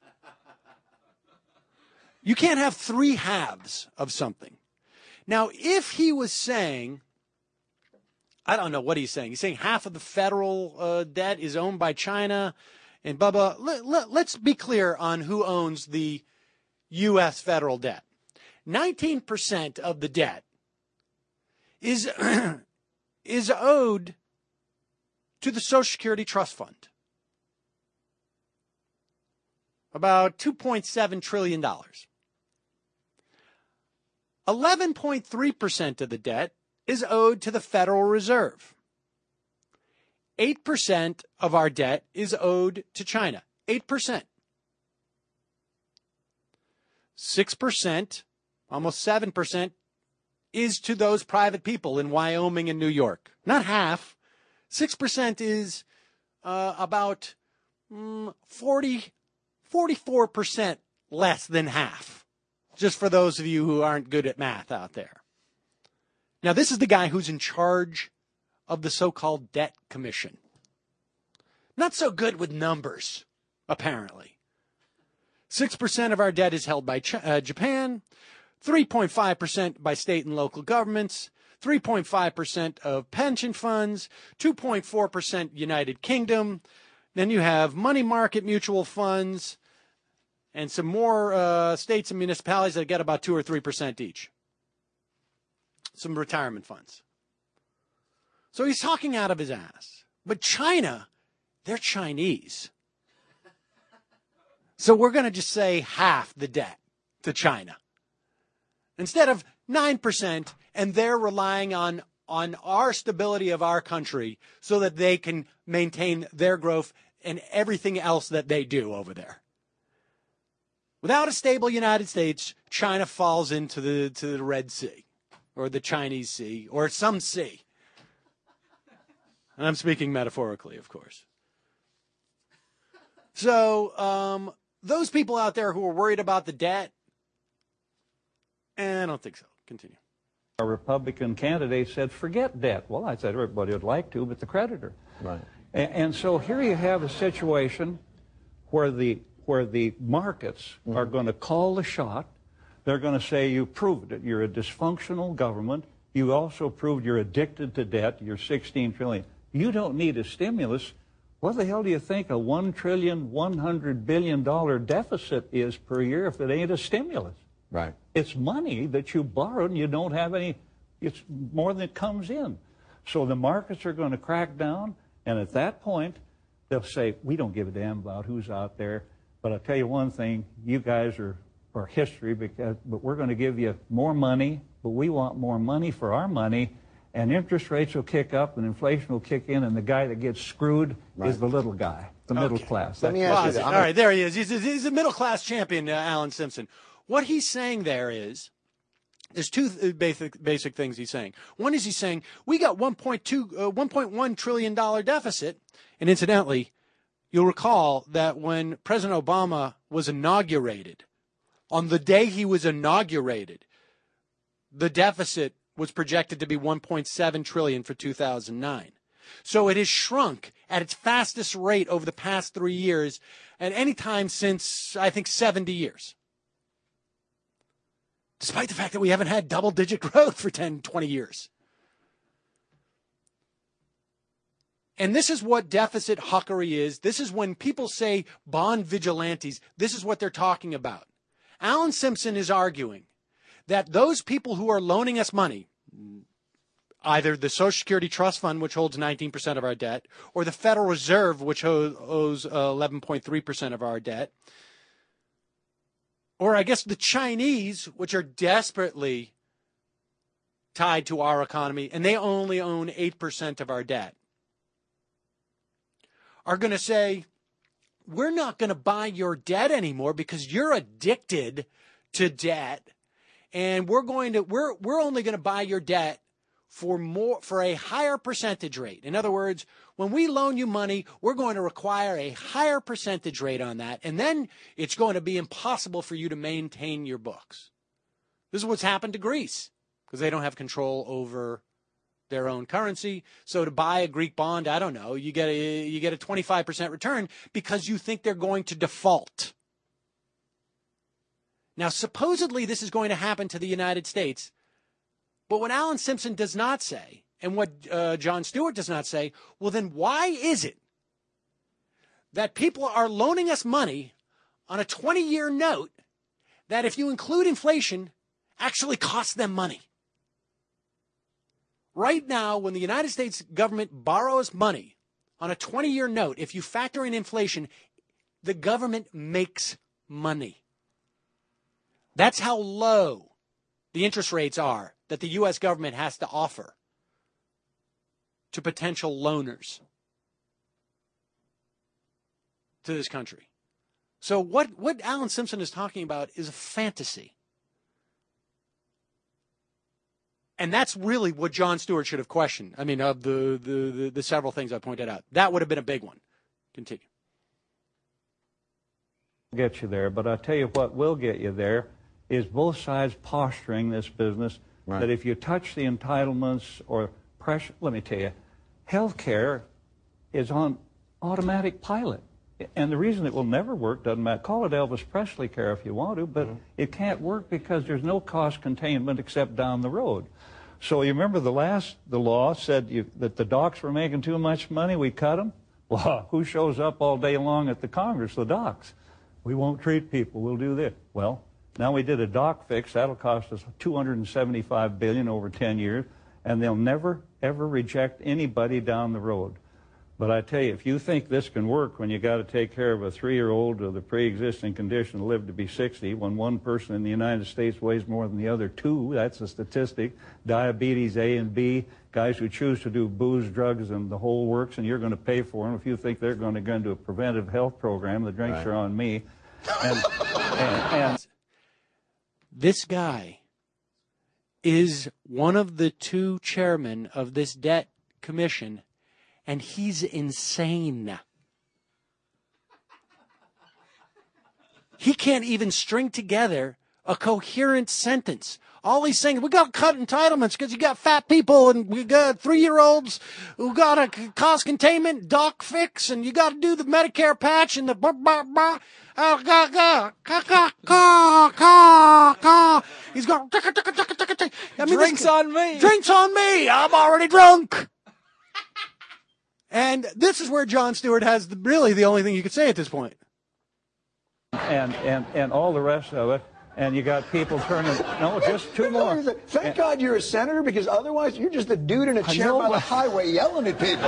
You can't have three halves of something. Now, if he was saying, I don't know what he's saying. He's saying half of the federal debt is owned by China and blah, blah. Let's be clear on who owns the U.S. federal debt. 19% of the debt is is owed to the Social Security Trust Fund. About $2.7 trillion. 11.3% of the debt is owed to the Federal Reserve. 8% of our debt is owed to China. 8%. 6%, almost 7%, is to those private people in Wyoming and New York. Not half. 6% is about 44% less than half. Just for those of you who aren't good at math out there. Now, this is the guy who's in charge of the so-called debt commission. Not so good with numbers, apparently. 6% of our debt is held by Japan, 3.5% by state and local governments, 3.5% of pension funds, 2.4% United Kingdom. Then you have money market mutual funds, and some more states and municipalities that get about 2 or 3% each. Some retirement funds. So he's talking out of his ass. But China, they're Chinese. So we're going to just say half the debt to China. Instead of 9%, and they're relying on our stability of our country so that they can maintain their growth and everything else that they do over there. Without a stable United States, China falls into the Red Sea or the Chinese Sea or some sea. And I'm speaking metaphorically, of course. So those people out there who are worried about the debt, I don't think so. Continue. A Republican candidate said, forget debt. Well, I said everybody would like to, but the creditor. Right. And so here you have a situation where the markets are going to call the shot. They're going to say, you proved it. You're a dysfunctional government. You also proved you're addicted to debt. You're $16 trillion. You don't need a stimulus. What the hell do you think a $1.1 trillion deficit is per year if it ain't a stimulus? Right. It's money that you borrowed and you don't have any, it's more than it comes in. So the markets are going to crack down, and at that point, they'll say, we don't give a damn about who's out there, but I'll tell you one thing, you guys are history, but we're going to give you more money, but we want more money for our money, and interest rates will kick up and inflation will kick in, and the guy that gets screwed is the little guy, the middle class. Let me ask you all right, there he is. He's a middle-class champion, Alan Simpson. What he's saying there is, there's two basic things he's saying. One is he's saying, we got $1.1 trillion deficit. And incidentally, you'll recall that when President Obama was inaugurated, on the day he was inaugurated, the deficit was projected to be $1.7 trillion for 2009. So it has shrunk at its fastest rate over the past 3 years at any time since, I think, 70 years. Despite the fact that we haven't had double-digit growth for 10, 20 years. And this is what deficit huckery is. This is when people say bond vigilantes. This is what they're talking about. Alan Simpson is arguing that those people who are loaning us money, either the Social Security Trust Fund, which holds 19% of our debt, or the Federal Reserve, which owes 11.3% of our debt, or I guess the Chinese, which are desperately tied to our economy, and they only own 8% of our debt, are going to say, we're not going to buy your debt anymore because you're addicted to debt, and we're only going to buy your debt for a higher percentage rate. In other words, when we loan you money, we're going to require a higher percentage rate on that, and then it's going to be impossible for you to maintain your books. This is what's happened to Greece because they don't have control over their own currency. So to buy a Greek bond, I don't know, you get a 25% return because you think they're going to default. Now, supposedly this is going to happen to the United States, but what Alan Simpson does not say, and what Jon Stewart does not say, well, then why is it that people are loaning us money on a 20-year note that, if you include inflation, actually costs them money? Right now, when the United States government borrows money on a 20-year note, if you factor in inflation, the government makes money. That's how low the interest rates are that the U.S. government has to offer to potential loaners to this country. So what Alan Simpson is talking about is a fantasy. And that's really what Jon Stewart should have questioned. I mean, of the several things I pointed out. That would have been a big one. Continue. Get you there, but I'll tell you what will get you there is both sides posturing this business that if you touch the entitlements or pressure, let me tell you, health care is on automatic pilot. And the reason it will never work doesn't matter. Call it Elvis Presley care if you want to, but it can't work because there's no cost containment except down the road. So you remember the law said that the docs were making too much money, we cut them? Well, who shows up all day long at the Congress? The docs. We won't treat people, we'll do this. Well, now we did a doc fix, that'll cost us $275 billion over 10 years, and they'll never, ever reject anybody down the road. But I tell you, if you think this can work when you got to take care of a 3-year-old with a pre-existing condition live to be 60, when one person in the United States weighs more than the other two, that's a statistic, diabetes A and B, guys who choose to do booze, drugs, and the whole works, and you're going to pay for them. If you think they're going to go into a preventive health program, the drinks are on me. And this guy is one of the two chairmen of this debt commission, and he's insane. He can't even string together a coherent sentence. All he's saying is, we got to cut entitlements because you got fat people and we got 3-year-olds who got a cost containment doc fix, and you got to do the Medicare patch and the he's going, I mean, drinks on me. Drinks on me. I'm already drunk. And this is where Jon Stewart has really the only thing you could say at this point. And all the rest of it. And you got people turning, no, just two more. Thank God you're a senator, because otherwise you're just a dude in a chair by the highway yelling at people.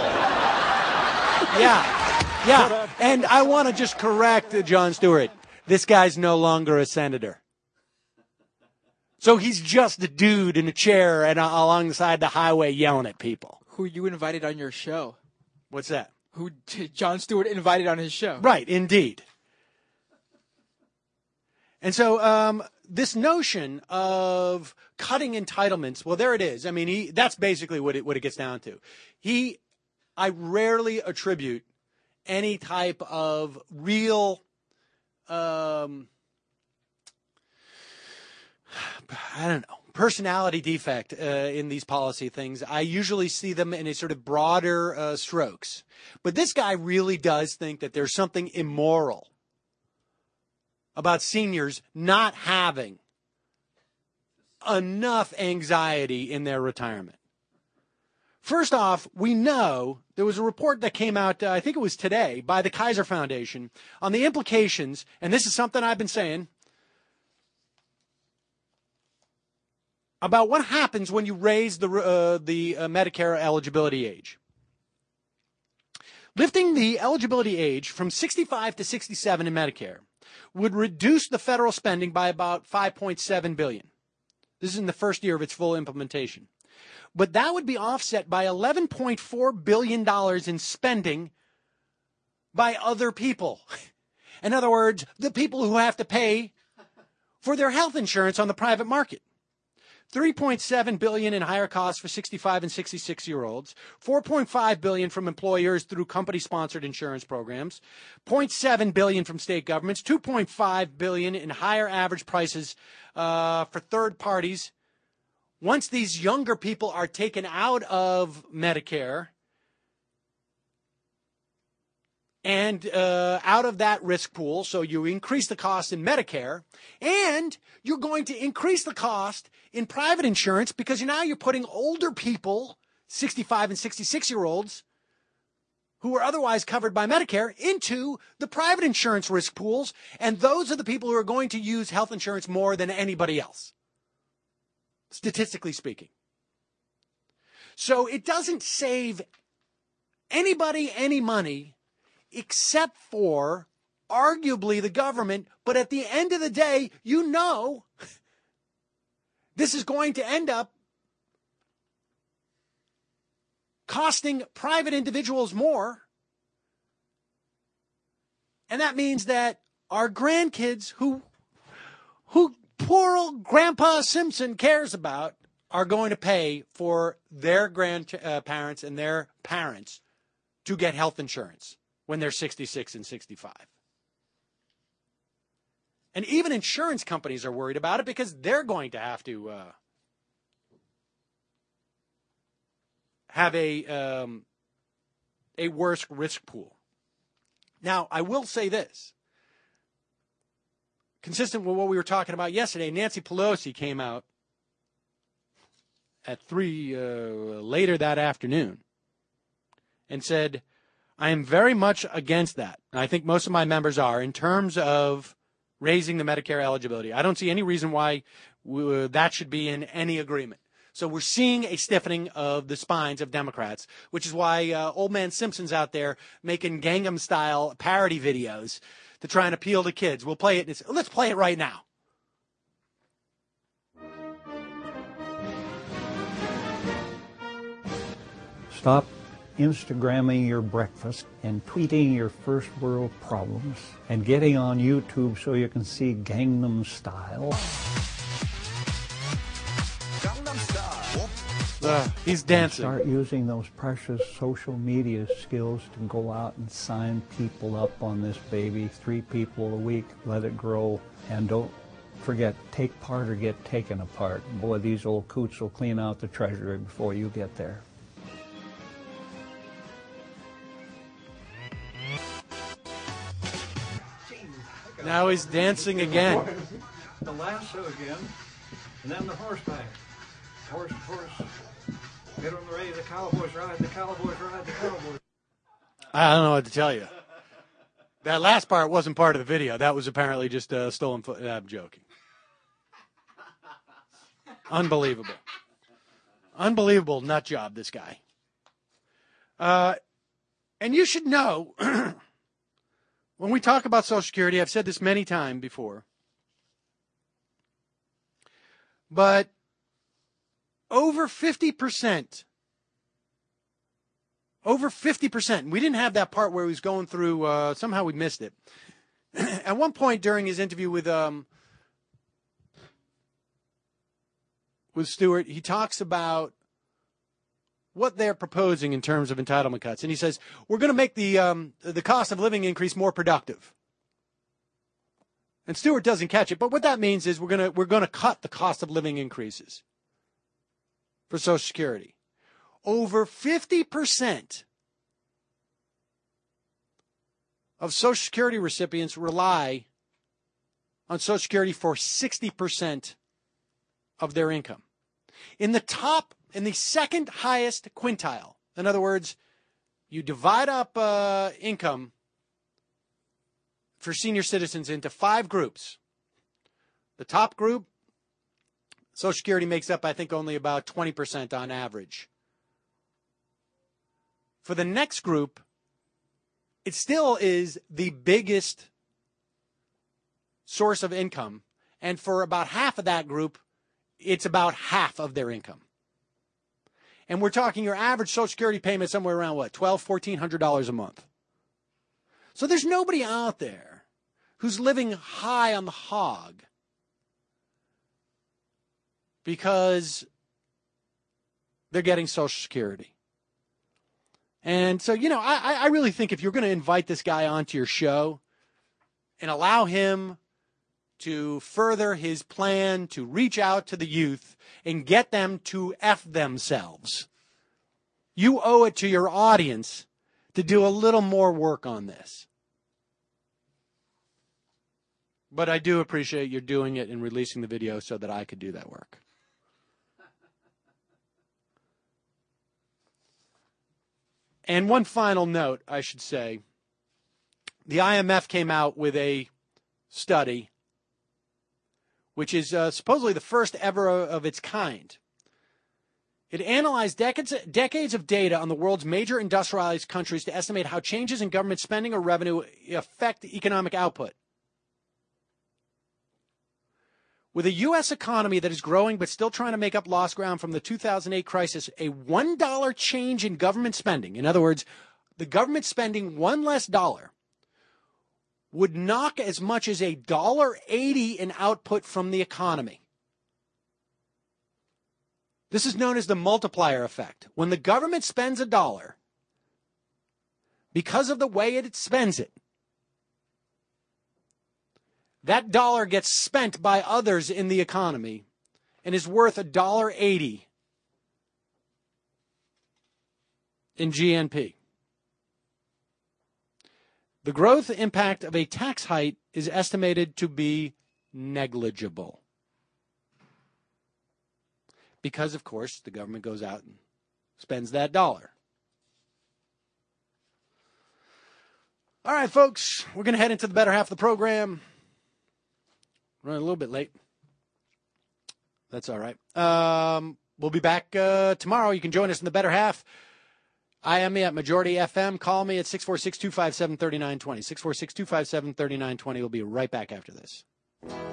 Yeah. And I want to just correct Jon Stewart. This guy's no longer a senator. So he's just a dude in a chair and alongside the highway yelling at people. Who you invited on your show. What's that? Who Jon Stewart invited on his show. Right, indeed. And so this notion of cutting entitlements, well, there it is. I mean, that's basically what it gets down to. I rarely attribute any type of real, I don't know, personality defect in these policy things. I usually see them in a sort of broader strokes. But this guy really does think that there's something immoral about seniors not having enough anxiety in their retirement. First off, we know there was a report that came out, I think it was today, by the Kaiser Foundation on the implications, and this is something I've been saying, about what happens when you raise the Medicare eligibility age. Lifting the eligibility age from 65 to 67 in Medicare would reduce the federal spending by about $5.7 billion. This is in the first year of its full implementation. But that would be offset by $11.4 billion in spending by other people. In other words, the people who have to pay for their health insurance on the private market. $3.7 billion in higher costs for 65 and 66-year-olds, $4.5 billion from employers through company-sponsored insurance programs, $0.7 billion from state governments, $2.5 billion in higher average prices for third parties once these younger people are taken out of Medicare and out of that risk pool, so you increase the cost in Medicare, and you're going to increase the cost in private insurance because now you're putting older people, 65 and 66-year-olds, who are otherwise covered by Medicare, into the private insurance risk pools, and those are the people who are going to use health insurance more than anybody else, statistically speaking. So it doesn't save anybody any money except for arguably the government, but at the end of the day, you know this is going to end up costing private individuals more. And that means that our grandkids, who poor old Grandpa Simpson cares about, are going to pay for their grandparents and their parents to get health insurance when they're 66 and 65. And even insurance companies are worried about it because they're going to have to have a worse risk pool. Now, I will say this. Consistent with what we were talking about yesterday, Nancy Pelosi came out at 3 later that afternoon and said, I am very much against that. And I think most of my members are, in terms of raising the Medicare eligibility. I don't see any reason why that should be in any agreement. So we're seeing a stiffening of the spines of Democrats, which is why old man Simpson's out there making Gangnam-style parody videos to try and appeal to kids. We'll play it. Let's play it right now. Stop Instagramming your breakfast and tweeting your first world problems and getting on YouTube so you can see Gangnam Style. He's dancing. Start using those precious social media skills to go out and sign people up on this baby. 3 people a week, let it grow, and don't forget, take part or get taken apart. Boy, these old coots will clean out the treasury before you get there. Now he's dancing again. The lasso again, and then the horseback. Horse. Get on the ready, the Cowboys ride, the Cowboys ride, the Cowboys. I don't know what to tell you. That last part wasn't part of the video. That was apparently just stolen footage. I'm joking. Unbelievable. Unbelievable nut job, this guy. And you should know, when we talk about Social Security, I've said this many times before, but over 50%, we didn't have that part where he was going through, somehow we missed it. At one point during his interview with Stewart, he talks about what they're proposing in terms of entitlement cuts. And he says, we're going to make the cost of living increase more productive. And Stewart doesn't catch it, but what that means is we're going to cut the cost of living increases for Social Security. Over 50% of Social Security recipients rely on Social Security for 60% of their income. In the second highest quintile, in other words, you divide up income for senior citizens into 5 groups. The top group, Social Security makes up, I think, only about 20% on average. For the next group, it still is the biggest source of income. And for about half of that group, it's about half of their income. And we're talking your average Social Security payment somewhere around, what, $1,200, $1,400 a month. So there's nobody out there who's living high on the hog because they're getting Social Security. And so, I really think if you're going to invite this guy onto your show and allow him to further his plan to reach out to the youth and get them to F themselves. You owe it to your audience to do a little more work on this. But I do appreciate your doing it and releasing the video so that I could do that work. And one final note, I should say. The IMF came out with a study, which is supposedly the first ever of its kind. It analyzed decades of data on the world's major industrialized countries to estimate how changes in government spending or revenue affect economic output. With a U.S. economy that is growing but still trying to make up lost ground from the 2008 crisis, a $1 change in government spending, in other words, the government spending one less dollar, would knock as much as $1.80 in output from the economy. This is known as the multiplier effect. When the government spends $1, because of the way it spends it, that dollar gets spent by others in the economy and is worth $1.80 in GNP. The growth impact of a tax hike is estimated to be negligible. Because, of course, the government goes out and spends that dollar. All right, folks, we're going to head into the better half of the program. Running a little bit late. That's all right. We'll be back tomorrow. You can join us in the better half. IM me at Majority FM. Call me at 646-257-3920. 646-257-3920. We'll be right back after this.